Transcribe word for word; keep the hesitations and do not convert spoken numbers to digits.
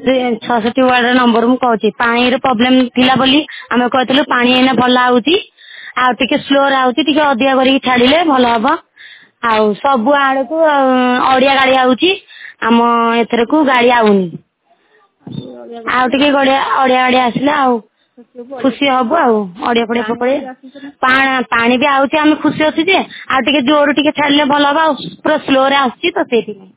छठी ward number मु कहूँ पानी प्रोब्लेम थिला बोली आम कहलु पानी एना भल आउची आ टिके स्लो आउची टिके अधिका करिक छाड़िले भल हम आउ सब आड़ को अड़िया गाड़ी आउची आम एथर को गाड़ी आउनी आउ टिके गड़िया अड़िया गाड़ी आसला आउ खुशी हब आउ अड़िया फड़िया पकड़े पानी भी आउची आम खुशी अच्छी जे आ टिके जोर टिके छाड़िले भल हम पूरा स्लो रे आसची तो सेठी